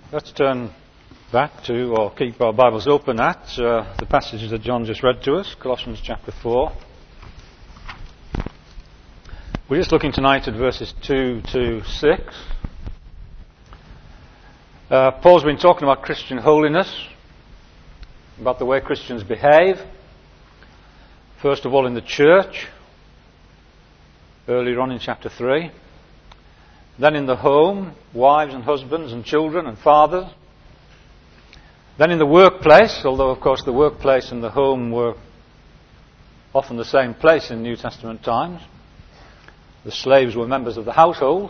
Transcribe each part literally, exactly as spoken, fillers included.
Let's turn back to, or keep our Bibles open at, uh, the passage that John just read to us, Colossians chapter four. We're just looking tonight at verses two to six. Uh, Paul's been talking about Christian holiness, about the way Christians behave, first of all in the church, earlier on in chapter three. Then in the home, wives and husbands and children and fathers. Then in the workplace, although of course the workplace and the home were often the same place in New Testament times. The slaves were members of the household.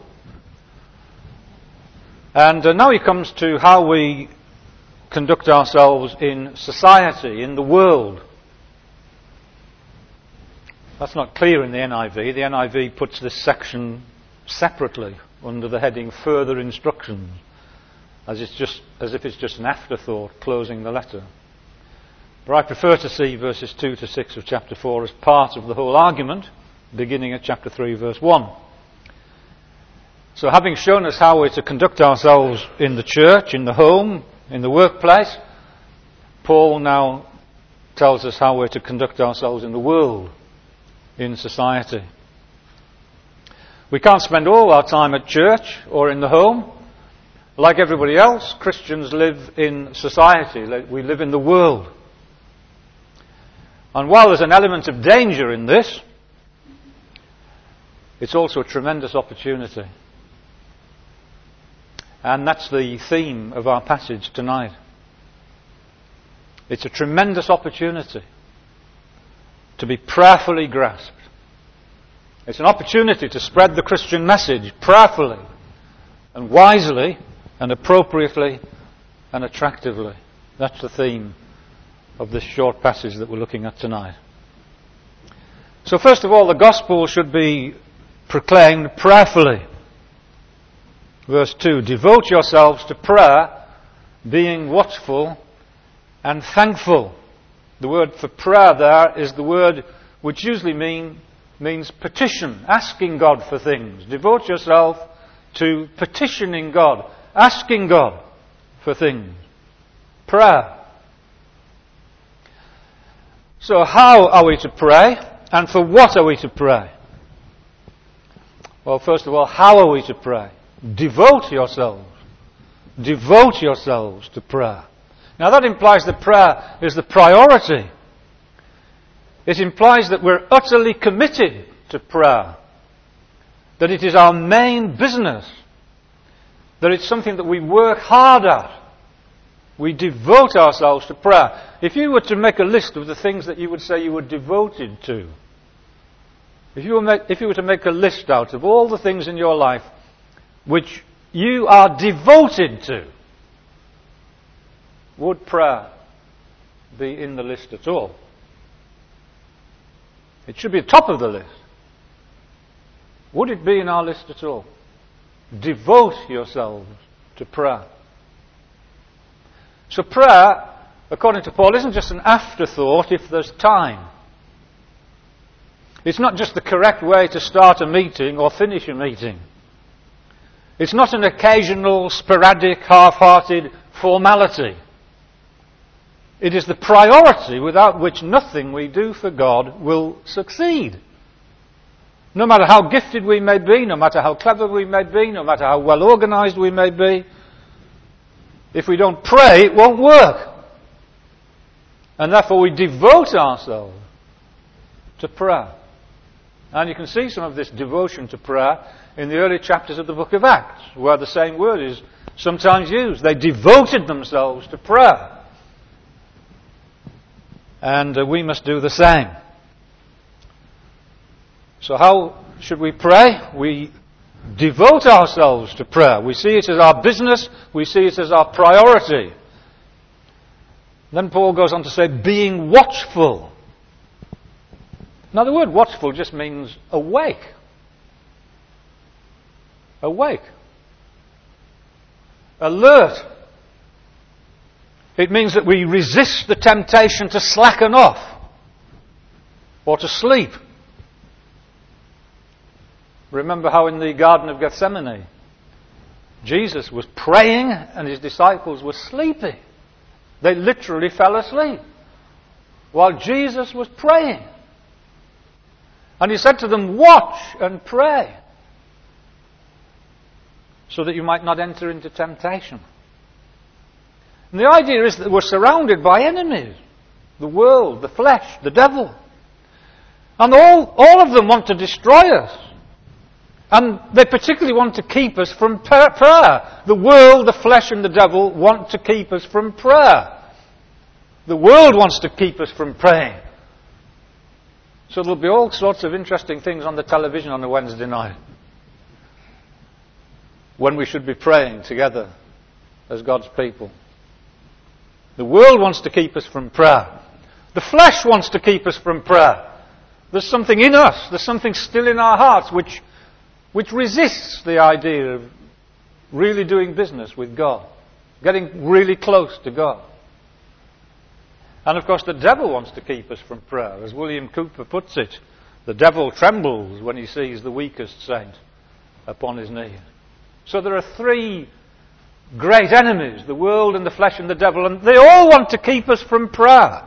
And uh, now he comes to how we conduct ourselves in society, in the world. That's not clear in the N I V. The N I V puts this section separately under the heading Further Instructions, as it's just as if it's just an afterthought closing the letter. But I prefer to see verses two to six of chapter four as part of the whole argument, beginning at chapter three, verse one. So having shown us how we're to conduct ourselves in the church, in the home, in the workplace, Paul now tells us how we're to conduct ourselves in the world, in society. We can't spend all our time at church or in the home. Like everybody else, Christians live in society. We live in the world. And while there's an element of danger in this, it's also a tremendous opportunity. And that's the theme of our passage tonight. It's a tremendous opportunity to be prayerfully grasped. It's an opportunity to spread the Christian message prayerfully and wisely and appropriately and attractively. That's the theme of this short passage that we're looking at tonight. So first of all, the gospel should be proclaimed prayerfully. Verse two, devote yourselves to prayer, being watchful and thankful. The word for prayer there is the word which usually mean, means petition, asking God for things. Devote yourself to petitioning God, asking God for things. Prayer. So how are we to pray, and for what are we to pray? Well, first of all, how are we to pray? Devote yourselves. Devote yourselves to prayer. Now that implies that prayer is the priority. It implies that we're utterly committed to prayer. That it is our main business. That it's something that we work hard at. We devote ourselves to prayer. If you were to make a list of the things that you would say you were devoted to, if you were, make, if you were to make a list out of all the things in your life which you are devoted to, would prayer be in the list at all? It should be at the top of the list. Would it be in our list at all? Devote yourselves to prayer. So prayer, according to Paul, isn't just an afterthought if there's time. It's not just the correct way to start a meeting or finish a meeting. It's not an occasional, sporadic, half-hearted formality. It is the priority without which nothing we do for God will succeed. No matter how gifted we may be, no matter how clever we may be, no matter how well organized we may be, if we don't pray, it won't work. And therefore we devote ourselves to prayer. And you can see some of this devotion to prayer in the early chapters of the book of Acts, where the same word is sometimes used. They devoted themselves to prayer. And uh, we must do the same. So how should we pray? We devote ourselves to prayer. We see it as our business. We see it as our priority. Then Paul goes on to say, being watchful. Now the word watchful just means awake. Awake. Alert. It means that we resist the temptation to slacken off or to sleep. Remember how in the Garden of Gethsemane, Jesus was praying and his disciples were sleeping. They literally fell asleep while Jesus was praying. And he said to them, watch and pray so that you might not enter into temptation. And the idea is that we're surrounded by enemies. The world, the flesh, the devil. And all, all of them want to destroy us. And they particularly want to keep us from prayer. The world, the flesh and the devil want to keep us from prayer. The world wants to keep us from praying. So there'll be all sorts of interesting things on the television on a Wednesday night, when we should be praying together as God's people. The world wants to keep us from prayer. The flesh wants to keep us from prayer. There's something in us, there's something still in our hearts which which resists the idea of really doing business with God, getting really close to God. And of course the devil wants to keep us from prayer. As William Cooper puts it, the devil trembles when he sees the weakest saint upon his knees. So there are three great enemies, the world and the flesh and the devil, and they all want to keep us from prayer.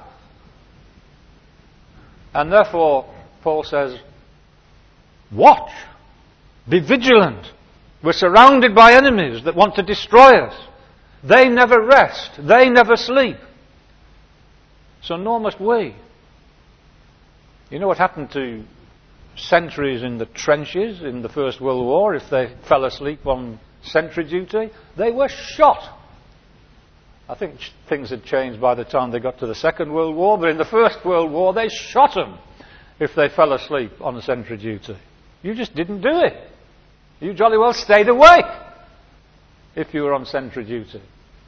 And therefore, Paul says, watch. Be vigilant. We're surrounded by enemies that want to destroy us. They never rest. They never sleep. So nor must we. You know what happened to sentries in the trenches in the First World War if they fell asleep on sentry duty? They were shot. I think things had changed by the time they got to the Second World War, but in the First World War they shot them if they fell asleep on sentry duty. You just didn't do it. You jolly well stayed awake if you were on sentry duty.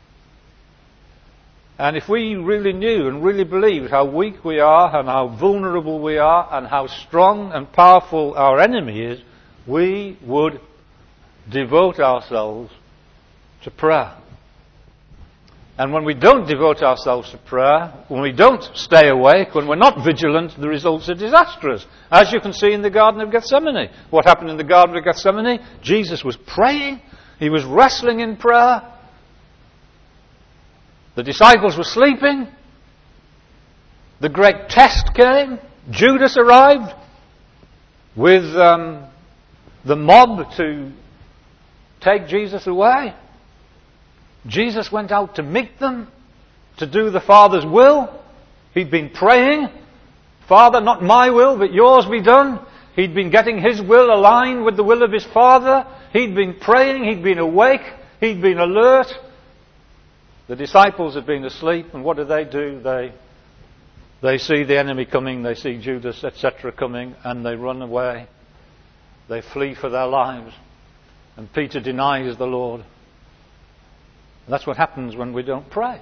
And if we really knew and really believed how weak we are and how vulnerable we are and how strong and powerful our enemy is, we would devote ourselves to prayer. And when we don't devote ourselves to prayer, when we don't stay awake, when we're not vigilant, the results are disastrous. As you can see in the Garden of Gethsemane. What happened in the Garden of Gethsemane? Jesus was praying. He was wrestling in prayer. The disciples were sleeping. The great test came. Judas arrived with um, the mob to take Jesus away. Jesus went out to meet them, to do the Father's will. He'd been praying, Father, not my will, but yours be done. He'd been getting his will aligned with the will of his Father. He'd been praying, he'd been awake, he'd been alert. The disciples had been asleep, and what do they do? They, they see the enemy coming, they see Judas, et cetera coming, and they run away. They flee for their lives. And Peter denies the Lord. That's what happens when we don't pray.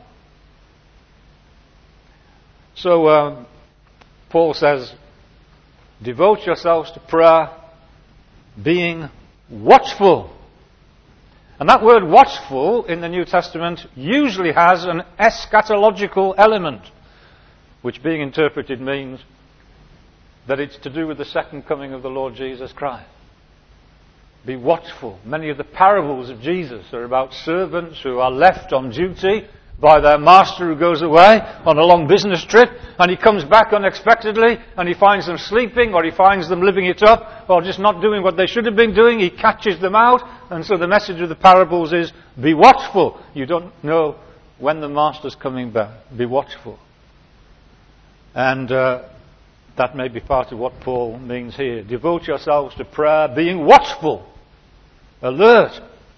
So uh, Paul says, devote yourselves to prayer, being watchful. And that word watchful in the New Testament usually has an eschatological element, which being interpreted means that it's to do with the second coming of the Lord Jesus Christ. Be watchful. Many of the parables of Jesus are about servants who are left on duty by their master who goes away on a long business trip, and he comes back unexpectedly and he finds them sleeping, or he finds them living it up, or just not doing what they should have been doing. He catches them out, and so the message of the parables is, be watchful. You don't know when the master's coming back. Be watchful. And uh, that may be part of what Paul means here. Devote yourselves to prayer, being watchful, alert,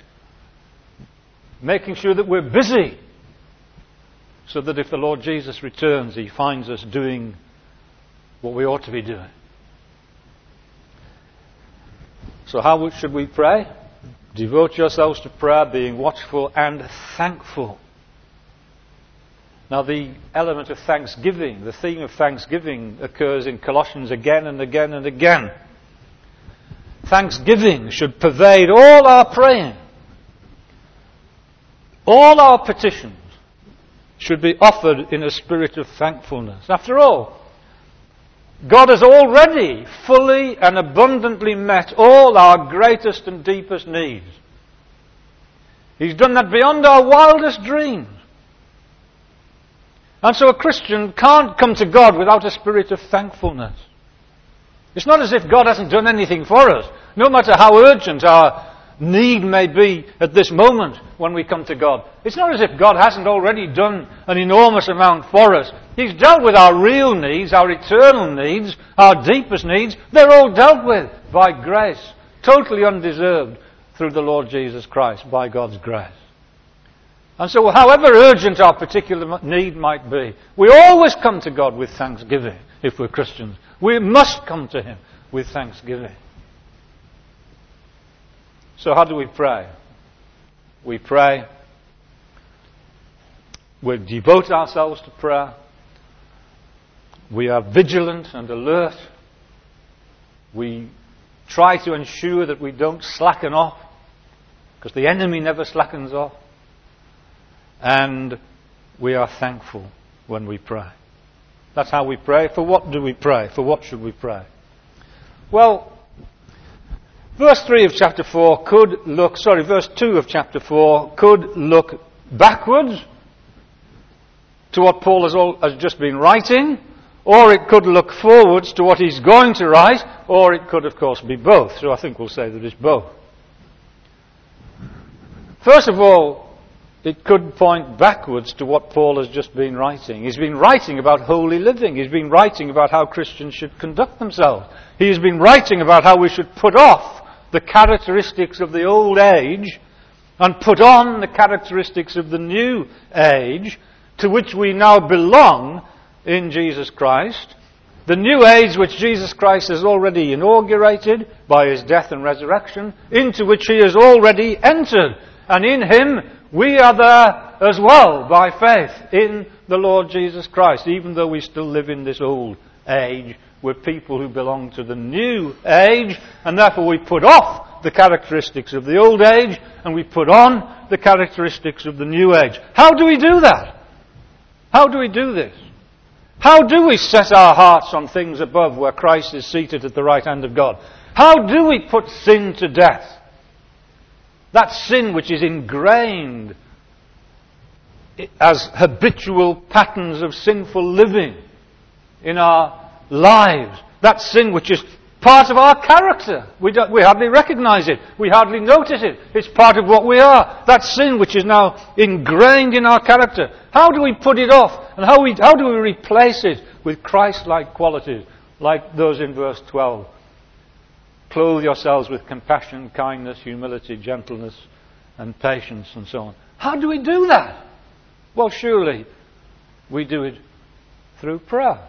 making sure that we're busy, so that if the Lord Jesus returns, he finds us doing what we ought to be doing. So how should we pray? Devote yourselves to prayer, being watchful and thankful. Now the element of thanksgiving, the theme of thanksgiving occurs in Colossians again and again and again. Thanksgiving should pervade all our praying. All our petitions should be offered in a spirit of thankfulness. After all, God has already fully and abundantly met all our greatest and deepest needs. He's done that beyond our wildest dreams. And so a Christian can't come to God without a spirit of thankfulness. It's not as if God hasn't done anything for us. No matter how urgent our need may be at this moment when we come to God. It's not as if God hasn't already done an enormous amount for us. He's dealt with our real needs, our eternal needs, our deepest needs. They're all dealt with by grace, totally undeserved through the Lord Jesus Christ, by God's grace. And so however urgent our particular need might be, we always come to God with thanksgiving if we're Christians. We must come to Him with thanksgiving. So how do we pray? We pray, we devote ourselves to prayer, we are vigilant and alert, we try to ensure that we don't slacken off, because the enemy never slackens off, and we are thankful when we pray. That's how we pray. For what do we pray? For what should we pray? Well, verse three of chapter four could look, sorry, verse two of chapter four could look backwards to what Paul has, all, has just been writing, or it could look forwards to what he's going to write, or it could, of course, be both. So I think we'll say that it's both. First of all, it could point backwards to what Paul has just been writing. He's been writing about holy living. He's been writing about how Christians should conduct themselves. He's been writing about how we should put off the characteristics of the old age and put on the characteristics of the new age to which we now belong in Jesus Christ. The new age which Jesus Christ has already inaugurated by His death and resurrection, into which He has already entered. And in Him we are there as well by faith in the Lord Jesus Christ, even though we still live in this old age. We're people who belong to the new age, and therefore we put off the characteristics of the old age, and we put on the characteristics of the new age. How do we do that? How do we do this? How do we set our hearts on things above where Christ is seated at the right hand of God? How do we put sin to death? That sin which is ingrained as habitual patterns of sinful living in our lives. That sin which is part of our character. We, don't, we hardly recognize it. We hardly notice it. It's part of what we are. That sin which is now ingrained in our character. How do we put it off? And how, we, how do we replace it with Christ-like qualities, like those in verse twelve? Clothe yourselves with compassion, kindness, humility, gentleness, and patience, and so on. How do we do that? Well, surely we do it through prayer.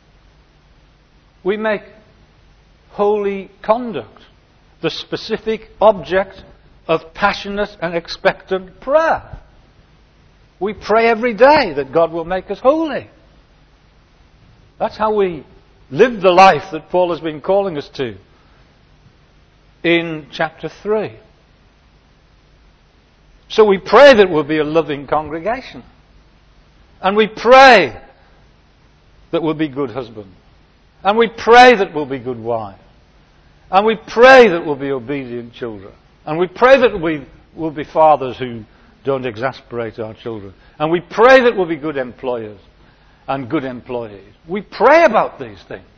We make holy conduct the specific object of passionate and expectant prayer. We pray every day that God will make us holy. That's how we live the life that Paul has been calling us to in chapter three. So we pray that we'll be a loving congregation. And we pray that we'll be good husbands. And we pray that we'll be good wives. And we pray that we'll be obedient children. And we pray that we will be fathers who don't exasperate our children. And we pray that we'll be good employers and good employees. We pray about these things.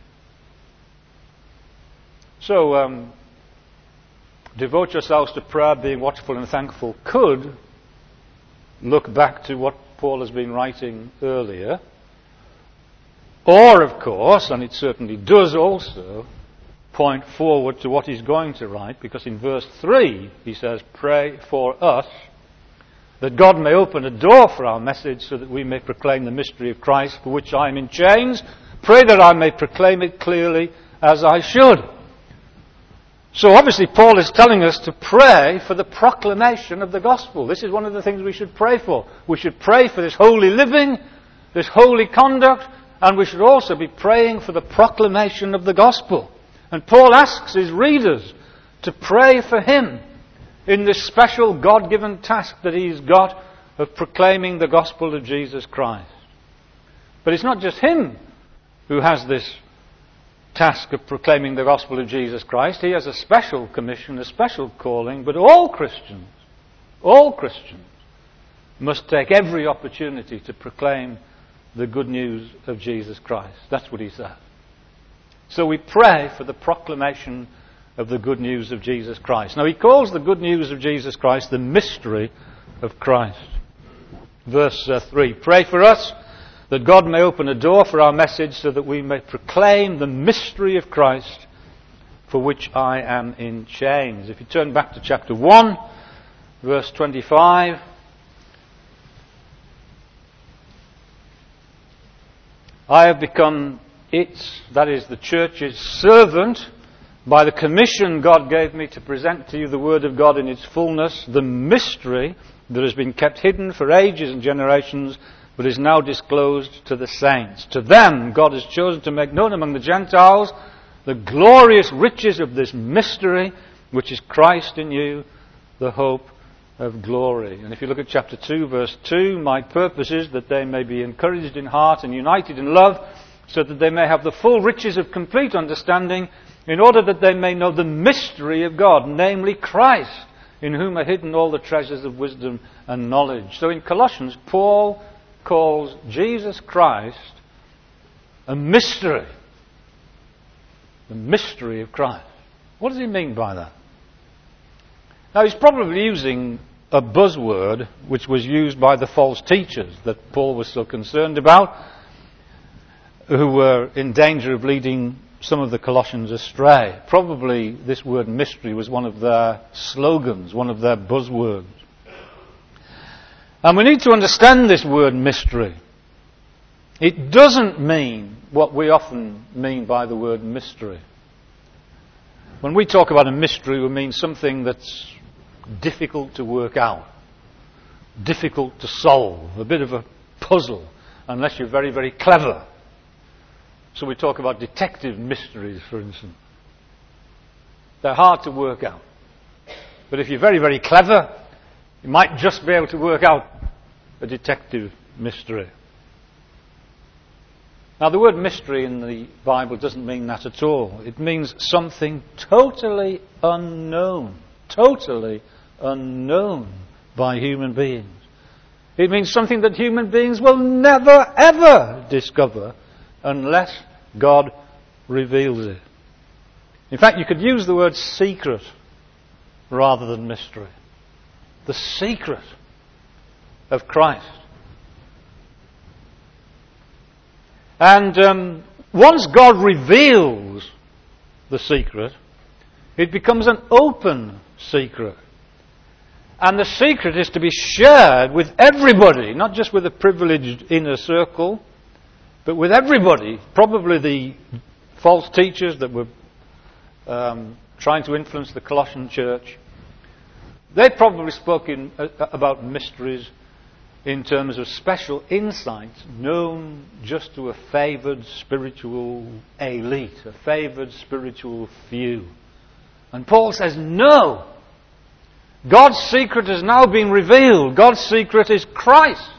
So, um, devote yourselves to prayer, being watchful and thankful, could look back to what Paul has been writing earlier. Or, of course, and it certainly does also, point forward to what he's going to write, because in verse three he says, pray for us, that God may open a door for our message so that we may proclaim the mystery of Christ, for which I am in chains. Pray that I may proclaim it clearly as I should. So obviously Paul is telling us to pray for the proclamation of the gospel. This is one of the things we should pray for. We should pray for this holy living, this holy conduct, and we should also be praying for the proclamation of the gospel. And Paul asks his readers to pray for him in this special God-given task that he's got of proclaiming the gospel of Jesus Christ. But it's not just him who has this task of proclaiming the gospel of Jesus Christ. He has a special commission, a special calling, but all Christians All Christians must take every opportunity to proclaim the good news of Jesus Christ. That's what he said. So we pray for the proclamation of the good news of Jesus Christ. Now he calls the good news of Jesus Christ the mystery of Christ. Verse uh, three, pray for us that God may open a door for our message so that we may proclaim the mystery of Christ, for which I am in chains. If you turn back to chapter one, verse twenty-five, I have become its, that is the church's servant, by the commission God gave me to present to you the word of God in its fullness, the mystery that has been kept hidden for ages and generations, but is now disclosed to the saints. To them God has chosen to make known among the Gentiles the glorious riches of this mystery, which is Christ in you, the hope of glory. And if you look at chapter two, verse two, my purpose is that they may be encouraged in heart and united in love, so that they may have the full riches of complete understanding, in order that they may know the mystery of God, namely Christ, in whom are hidden all the treasures of wisdom and knowledge. So in Colossians, Paul calls Jesus Christ a mystery. The mystery of Christ. What does he mean by that? Now he's probably using a buzzword which was used by the false teachers that Paul was so concerned about, who were in danger of leading some of the Colossians astray. Probably this word mystery was one of their slogans, one of their buzzwords. And we need to understand this word mystery. It doesn't mean what we often mean by the word mystery. When we talk about a mystery, we mean something that's difficult to work out, difficult to solve, a bit of a puzzle, unless you're very, very clever. So we talk about detective mysteries, for instance. They're hard to work out. But if you're very, very clever, you might just be able to work out a detective mystery. Now, the word mystery in the Bible doesn't mean that at all. It means something totally unknown. Totally unknown by human beings. It means something that human beings will never, ever discover unless God reveals it. In fact, you could use the word secret rather than mystery. The secret of Christ. And um, once God reveals the secret, it becomes an open secret. And the secret is to be shared with everybody, not just with a privileged inner circle, but with everybody. Probably the false teachers that were um, trying to influence the Colossian church, they probably spoke in, uh, about mysteries in terms of special insights known just to a favoured spiritual elite, a favoured spiritual few. And Paul says, no! God's secret has now been revealed. God's secret is Christ.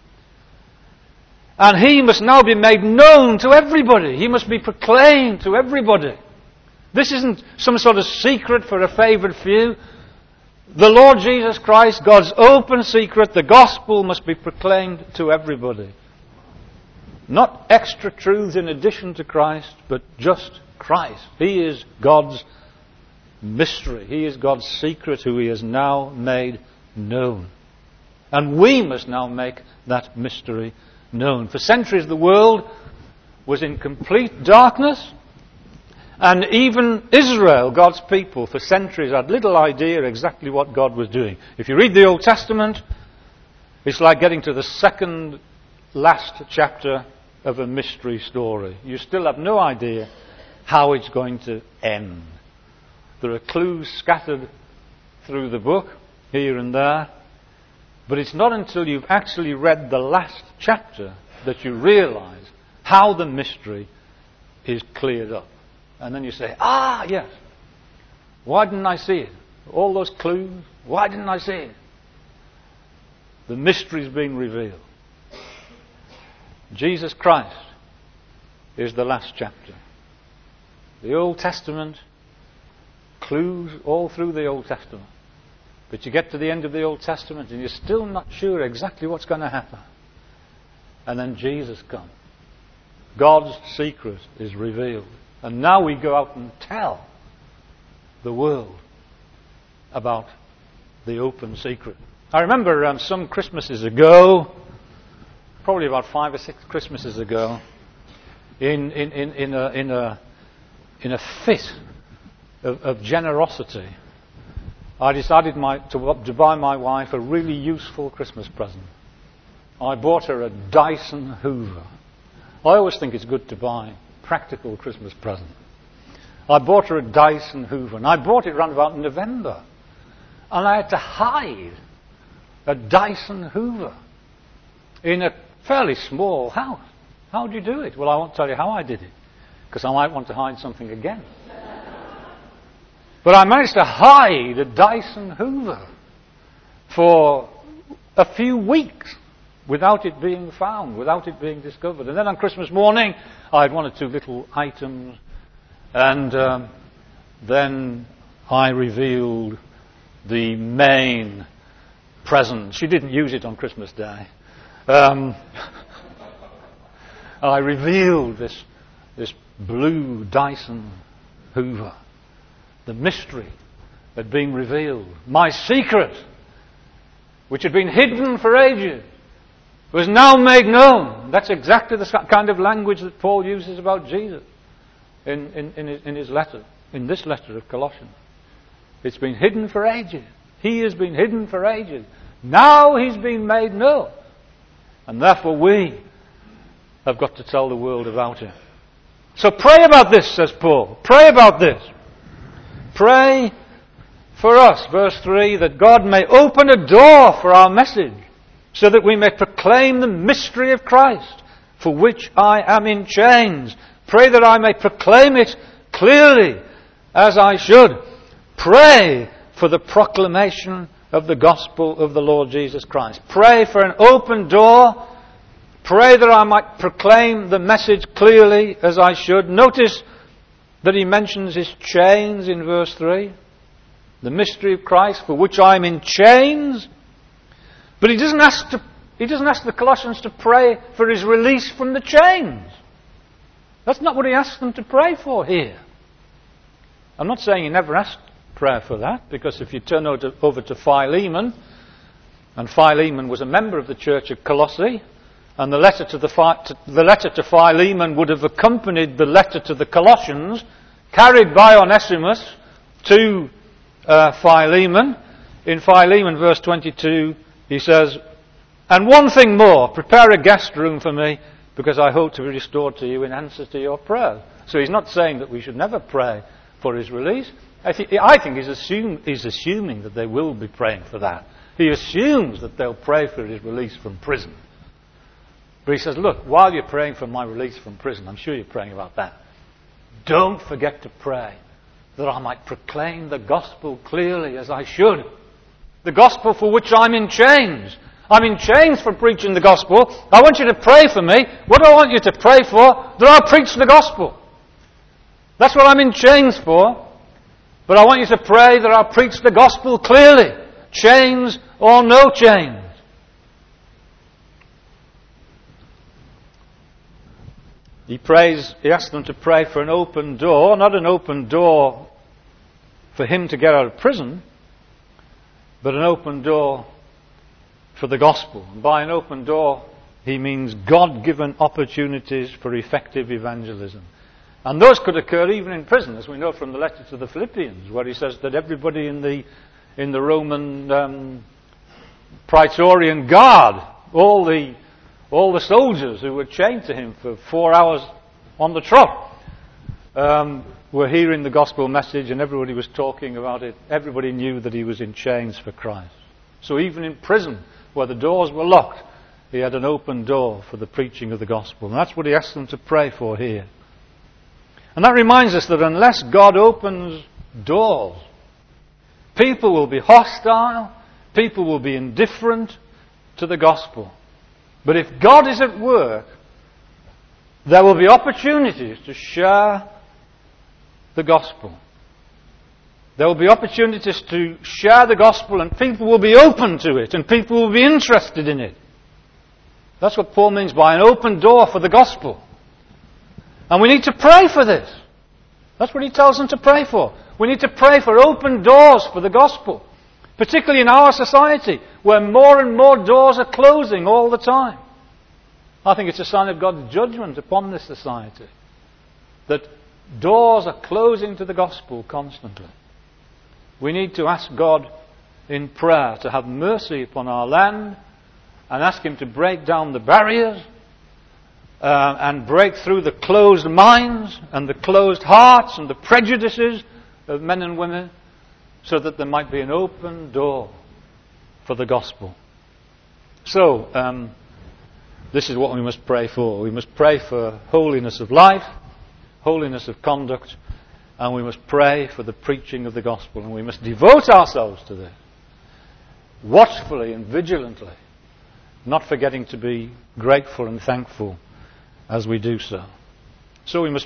And He must now be made known to everybody. He must be proclaimed to everybody. This isn't some sort of secret for a favoured few. The Lord Jesus Christ, God's open secret, the gospel must be proclaimed to everybody. Not extra truths in addition to Christ, but just Christ. He is God's mystery. He is God's secret who He has now made known. And we must now make that mystery known. For centuries the world was in complete darkness. And even Israel, God's people, for centuries had little idea exactly what God was doing. If you read the Old Testament, it's like getting to the second last chapter of a mystery story. You still have no idea how it's going to end. There are clues scattered through the book, here and there, but it's not until you've actually read the last chapter that you realize how the mystery is cleared up. And then you say, ah, yes. Why didn't I see it? All those clues. Why didn't I see it? The mystery's been revealed. Jesus Christ is the last chapter. The Old Testament, clues all through the Old Testament. But you get to the end of the Old Testament and you're still not sure exactly what's going to happen. And then Jesus comes. God's secret is revealed. And now we go out and tell the world about the open secret. I remember um, some Christmases ago, probably about five or six Christmases ago, in in in, in a in a in a fit of, of generosity, I decided my, to, to buy my wife a really useful Christmas present. I bought her a Dyson Hoover. I always think it's good to buy practical Christmas present. I bought her a Dyson Hoover, and I bought it around about November, and I had to hide a Dyson Hoover in a fairly small house. How do you do it? Well, I won't tell you how I did it, because I might want to hide something again. But I managed to hide a Dyson Hoover for a few weeks without it being found, without it being discovered. And then on Christmas morning, I had one or two little items, and um, then I revealed the main present. She didn't use it on Christmas Day. Um, I revealed this, this blue Dyson Hoover. The mystery had been revealed. My secret, which had been hidden for ages, was now made known. That's exactly the kind of language that Paul uses about Jesus in, in, in, his, in his letter, in this letter of Colossians. It's been hidden for ages. He has been hidden for ages. Now he's been made known. And therefore we have got to tell the world about him. So pray about this, says Paul. Pray about this. Pray for us, verse three, that God may open a door for our message, so that we may proclaim the mystery of Christ, for which I am in chains. Pray that I may proclaim it clearly, as I should. Pray for the proclamation of the gospel of the Lord Jesus Christ. Pray for an open door. Pray that I might proclaim the message clearly, as I should. Notice that he mentions his chains in verse three. The mystery of Christ, for which I am in chains. But he doesn't ask to, he doesn't ask the Colossians to pray for his release from the chains. That's not what he asks them to pray for here. I'm not saying he never asked prayer for that, because if you turn over to Philemon, and Philemon was a member of the church at Colossae, and the letter to the, to, the letter to Philemon would have accompanied the letter to the Colossians, carried by Onesimus to uh, Philemon. In Philemon, verse twenty-two, he says, "And one thing more, prepare a guest room for me, because I hope to be restored to you in answer to your prayers." So he's not saying that we should never pray for his release. I, th- I think he's, assume, he's assuming that they will be praying for that. He assumes that they'll pray for his release from prison. But he says, look, while you're praying for my release from prison, I'm sure you're praying about that, don't forget to pray that I might proclaim the gospel clearly as I should. The gospel for which I'm in chains. I'm in chains for preaching the gospel. I want you to pray for me. What do I want you to pray for? That I'll preach the gospel. That's what I'm in chains for. But I want you to pray that I'll preach the gospel clearly. Chains or no chains. He prays, he asks them to pray for an open door, not an open door for him to get out of prison, but an open door for the gospel. And by an open door, he means God-given opportunities for effective evangelism. And those could occur even in prison, as we know from the letter to the Philippians, where he says that everybody in the in the Roman um, Praetorian Guard, all the all the soldiers who were chained to him for four hours on the trot, um, were hearing the gospel message, and everybody was talking about it. Everybody knew that he was in chains for Christ. So even in prison, where the doors were locked, he had an open door for the preaching of the gospel. And that's what he asks them to pray for here. And that reminds us that unless God opens doors, people will be hostile, people will be indifferent to the gospel. But if God is at work, there will be opportunities to share the gospel. There will be opportunities to share the gospel, and people will be open to it, and people will be interested in it. That's what Paul means by an open door for the gospel. And we need to pray for this. That's what he tells them to pray for. We need to pray for open doors for the gospel. Particularly in our society, where more and more doors are closing all the time. I think it's a sign of God's judgment upon this society. That doors are closing to the gospel constantly. We need to ask God in prayer to have mercy upon our land and ask Him to break down the barriers uh, and break through the closed minds and the closed hearts and the prejudices of men and women, so that there might be an open door for the gospel. So, um, this is what we must pray for. We must pray for holiness of life, holiness of conduct, and we must pray for the preaching of the gospel. And we must devote ourselves to this, watchfully and vigilantly, not forgetting to be grateful and thankful as we do so. So we must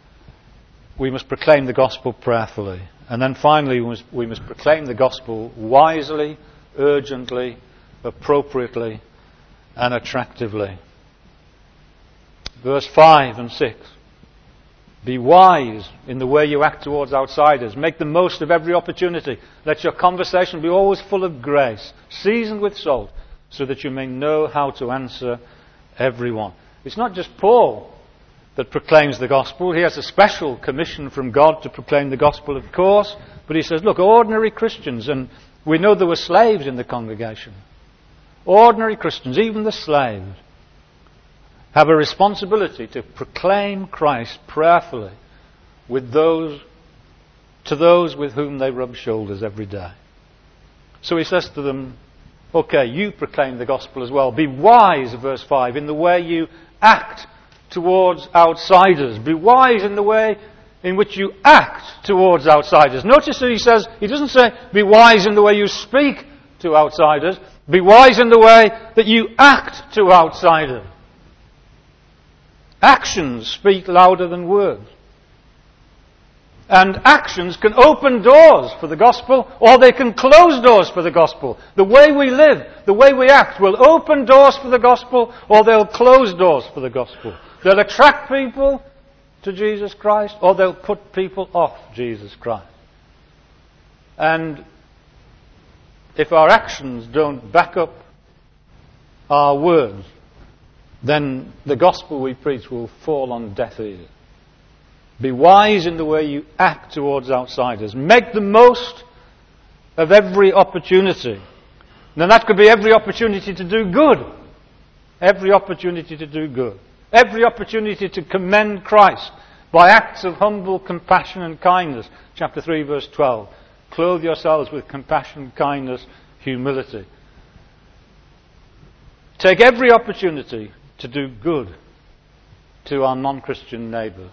we must proclaim the gospel prayerfully. And then finally we must, we must proclaim the gospel wisely, urgently, appropriately, and attractively. Verse five and six. Be wise in the way you act towards outsiders. Make the most of every opportunity. Let your conversation be always full of grace, seasoned with salt, so that you may know how to answer everyone. It's not just Paul that proclaims the gospel. He has a special commission from God to proclaim the gospel, of course. But he says, look, ordinary Christians, and we know there were slaves in the congregation. Ordinary Christians, even the slaves, have a responsibility to proclaim Christ prayerfully with those, to those with whom they rub shoulders every day. So he says to them, okay, you proclaim the gospel as well. Be wise, verse five, in the way you act towards outsiders. Be wise in the way in which you act towards outsiders. Notice that he says, he doesn't say, be wise in the way you speak to outsiders. Be wise in the way that you act to outsiders. Actions speak louder than words. And actions can open doors for the gospel, or they can close doors for the gospel. The way we live, the way we act will open doors for the gospel, or they'll close doors for the gospel. They'll attract people to Jesus Christ, or they'll put people off Jesus Christ. And if our actions don't back up our words, then the gospel we preach will fall on deaf ears. Be wise in the way you act towards outsiders. Make the most of every opportunity. Now that could be every opportunity to do good. Every opportunity to do good. Every opportunity to commend Christ by acts of humble compassion and kindness. Chapter three, verse twelve. Clothe yourselves with compassion, kindness, humility. Take every opportunity to do good to our non-Christian neighbour.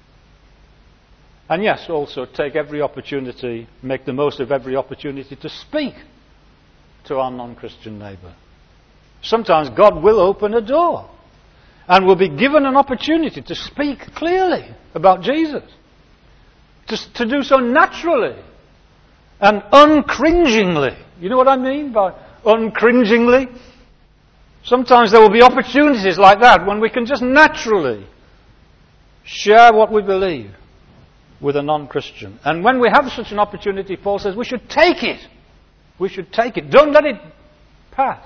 And yes, also take every opportunity, make the most of every opportunity to speak to our non-Christian neighbour. Sometimes God will open a door and we'll be given an opportunity to speak clearly about Jesus. To, to do so naturally and uncringingly. You know what I mean by uncringingly? Sometimes there will be opportunities like that when we can just naturally share what we believe with a non-Christian. And when we have such an opportunity, Paul says we should take it. We should take it. Don't let it pass.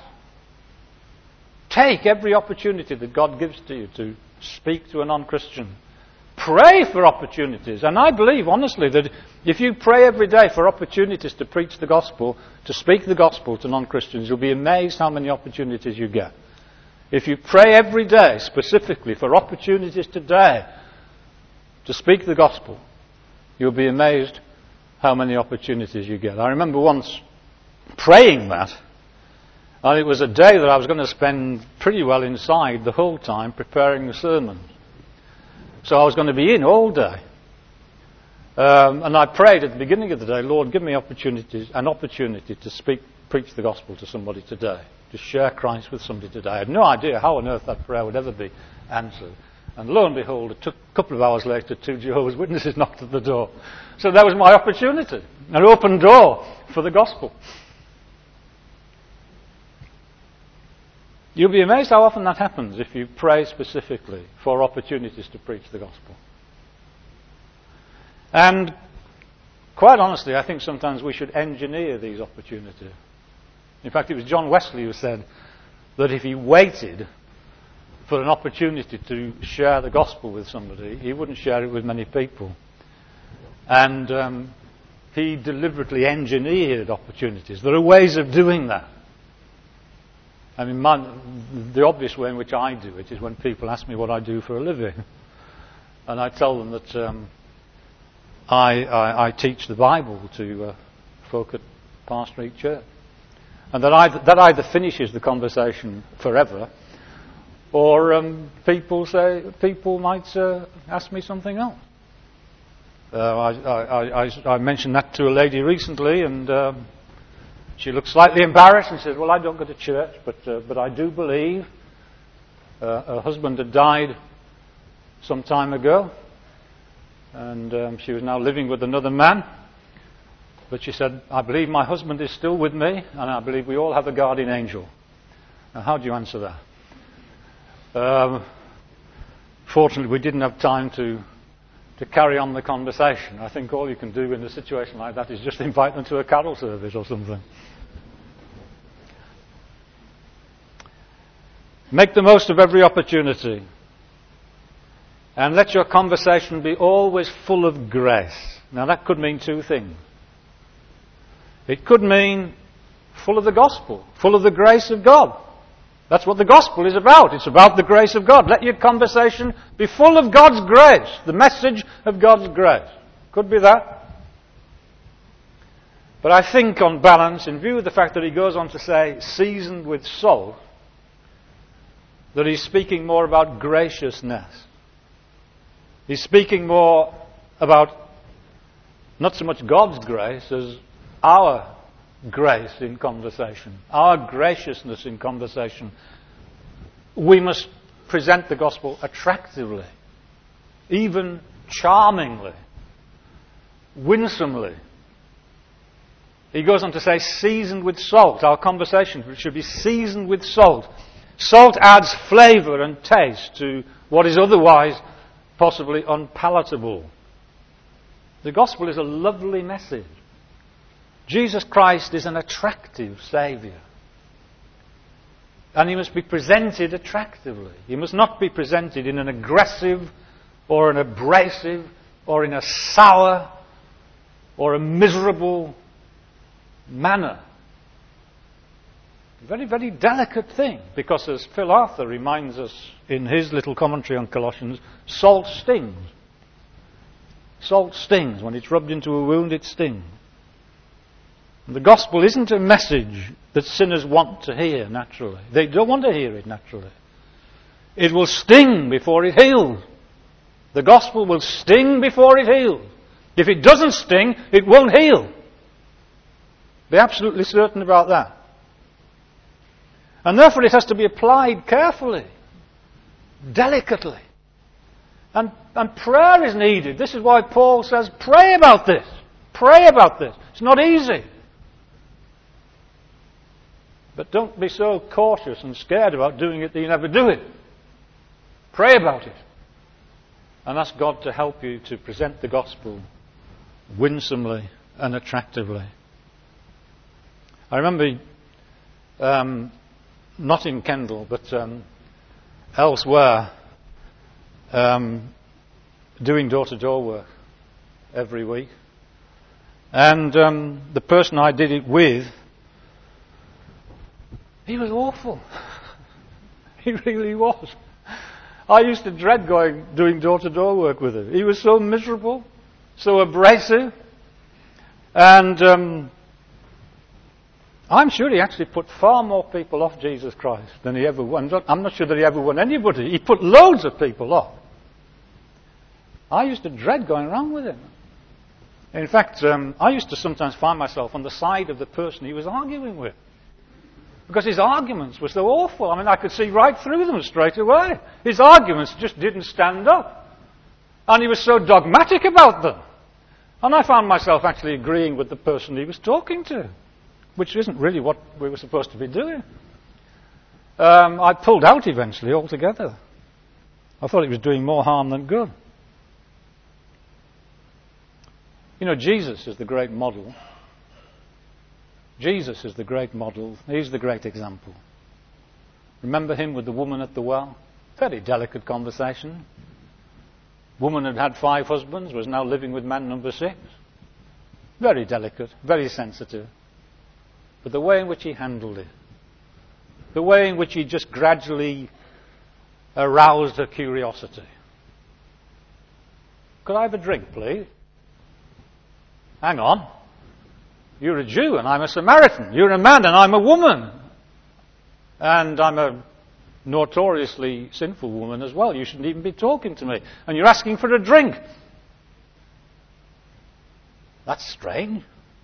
Take every opportunity that God gives to you to speak to a non-Christian. Pray for opportunities. And I believe, honestly, that if you pray every day for opportunities to preach the gospel, to speak the gospel to non-Christians, you'll be amazed how many opportunities you get. If you pray every day, specifically for opportunities today to speak the gospel, you'll be amazed how many opportunities you get. I remember once praying that, and it was a day that I was going to spend pretty well inside the whole time preparing the sermon. So I was going to be in all day. Um, and I prayed at the beginning of the day, Lord, give me opportunities, an opportunity to speak, preach the gospel to somebody today, to share Christ with somebody today. I had no idea how on earth that prayer would ever be answered. And lo and behold, it took a couple of hours later, two Jehovah's Witnesses knocked at the door. So that was my opportunity, an open door for the gospel. You'll be amazed how often that happens if you pray specifically for opportunities to preach the gospel. And quite honestly, I think sometimes we should engineer these opportunities. In fact, it was John Wesley who said that if he waited for an opportunity to share the gospel with somebody, he wouldn't share it with many people. And um, he deliberately engineered opportunities. There are ways of doing that. I mean, my, the obvious way in which I do it is when people ask me what I do for a living. And I tell them that um, I, I, I teach the Bible to uh, folk at Parr Street Church. And that either, that either finishes the conversation forever, or um, people say people might uh, ask me something else. Uh, I, I, I, I mentioned that to a lady recently, and um, she looked slightly embarrassed and said, "Well, I don't go to church, but uh, but I do believe." Uh, her husband had died some time ago, and um, she was now living with another man. But she said, "I believe my husband is still with me, and I believe we all have a guardian angel." Now, how do you answer that? Um, fortunately, we didn't have time to to carry on the conversation. I think all you can do in a situation like that is just invite them to a carol service or something. Make the most of every opportunity. And let your conversation be always full of grace. Now that could mean two things. It could mean full of the gospel, full of the grace of God. That's what the gospel is about. It's about the grace of God. Let your conversation be full of God's grace, the message of God's grace. Could be that. But I think on balance, in view of the fact that he goes on to say, seasoned with salt, that he's speaking more about graciousness. He's speaking more about not so much God's grace as our grace in conversation, our graciousness in conversation. We must present the gospel attractively, even charmingly, winsomely. He goes on to say, seasoned with salt. Our conversation should be seasoned with salt. Salt adds flavour and taste to what is otherwise possibly unpalatable. The gospel is a lovely message. Jesus Christ is an attractive Saviour. And he must be presented attractively. He must not be presented in an aggressive or an abrasive or in a sour or a miserable manner. A very, very delicate thing, because as Phil Arthur reminds us in his little commentary on Colossians, salt stings. Salt stings. When it's rubbed into a wound, it stings. The gospel isn't a message that sinners want to hear naturally. They don't want to hear it naturally. It will sting before it heals. The gospel will sting before it heals. If it doesn't sting, it won't heal. Be absolutely certain about that. And therefore it has to be applied carefully, delicately. And, and prayer is needed. This is why Paul says, pray about this. Pray about this. It's not easy. But don't be so cautious and scared about doing it that you never do it. Pray about it. And ask God to help you to present the gospel winsomely and attractively. I remember, um, not in Kendal, but um, elsewhere, um, doing door-to-door work every week. And um, the person I did it with, he was awful. He really was. I used to dread going, doing door-to-door work with him. He was so miserable, so abrasive, and um, I'm sure he actually put far more people off Jesus Christ than he ever won. I'm not sure that he ever won anybody. He put loads of people off. I used to dread going around with him. In fact, um, I used to sometimes find myself on the side of the person he was arguing with. Because his arguments were so awful. I mean, I could see right through them straight away. His arguments just didn't stand up. And he was so dogmatic about them. And I found myself actually agreeing with the person he was talking to, which isn't really what we were supposed to be doing. Um, I pulled out eventually altogether. I thought it was doing more harm than good. You know, Jesus is the great model. Jesus is the great model. He's the great example. Remember him with the woman at the well? Very delicate conversation. Woman had had five husbands, was now living with man number six. Very delicate, very sensitive. But the way in which he handled it, the way in which he just gradually aroused her curiosity. Could I have a drink, please? Hang on. You're a Jew and I'm a Samaritan. You're a man and I'm a woman. And I'm a notoriously sinful woman as well. You shouldn't even be talking to me. And you're asking for a drink. That's strange.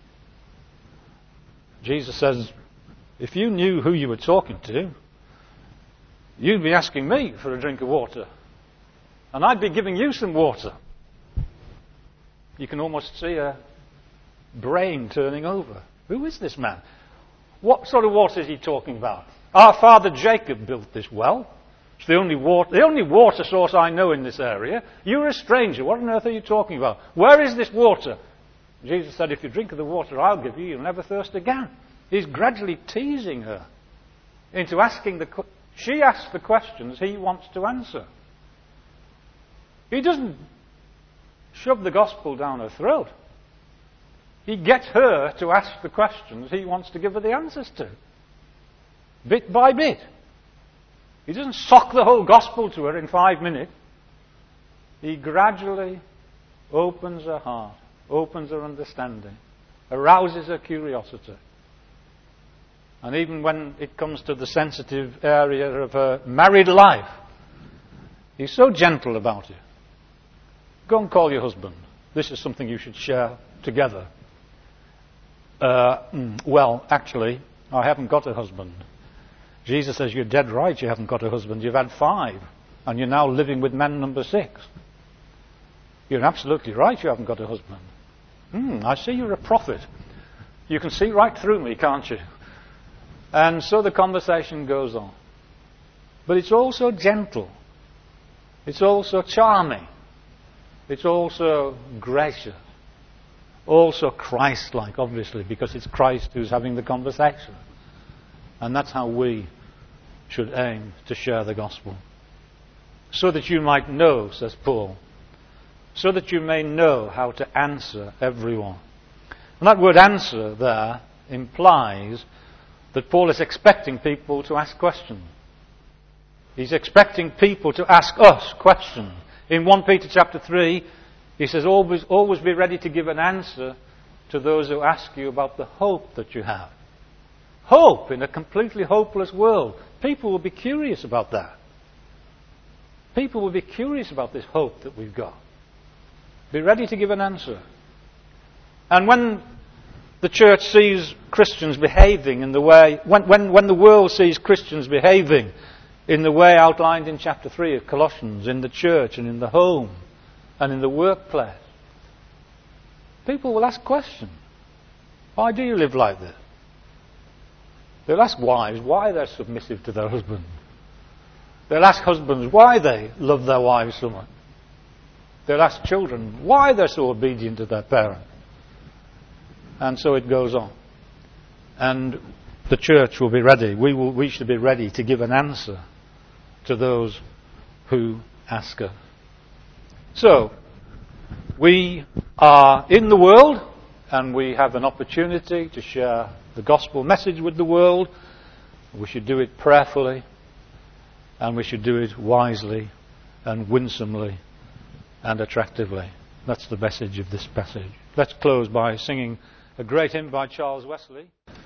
Jesus says, if you knew who you were talking to, you'd be asking me for a drink of water. And I'd be giving you some water. You can almost see a brain turning over. Who is this man? What sort of water is he talking about? Our father Jacob built this well. It's the only water, the only water source I know in this area. You're a stranger. What on earth are you talking about? Where is this water? Jesus said, if you drink of the water I'll give you, you'll never thirst again. He's gradually teasing her into asking the... She asks the questions he wants to answer. He doesn't shove the gospel down her throat. He gets her to ask the questions he wants to give her the answers to. Bit by bit. He doesn't sock the whole gospel to her in five minutes. He gradually opens her heart, opens her understanding, arouses her curiosity. And even when it comes to the sensitive area of her married life, he's so gentle about it. Go and call your husband. This is something you should share together. Uh, well, actually, I haven't got a husband. Jesus says, you're dead right, you haven't got a husband. You've had five, and you're now living with man number six. You're absolutely right, you haven't got a husband. Hmm, I see you're a prophet. You can see right through me, can't you? And so the conversation goes on. But it's also gentle. It's also charming. It's also gracious. Also Christ-like, obviously, because it's Christ who's having the conversation. And that's how we should aim to share the gospel. So that you might know, says Paul, so that you may know how to answer everyone. And that word answer there implies that Paul is expecting people to ask questions. He's expecting people to ask us questions. In First Peter chapter three, he says, always, always be ready to give an answer to those who ask you about the hope that you have. Hope in a completely hopeless world. People will be curious about that. People will be curious about this hope that we've got. Be ready to give an answer. And when the church sees Christians behaving in the way, when, when, when the world sees Christians behaving in the way outlined in chapter three of Colossians, in the church and in the home and in the workplace, people will ask questions. Why do you live like this? They'll ask wives why they're submissive to their husbands. They'll ask husbands why they love their wives so much. They'll ask children why they're so obedient to their parents. And so it goes on. And the church will be ready. We, will, we should be ready to give an answer to those who ask us. So, we are in the world and we have an opportunity to share the gospel message with the world. We should do it prayerfully and we should do it wisely and winsomely and attractively. That's the message of this passage. Let's close by singing a great hymn by Charles Wesley.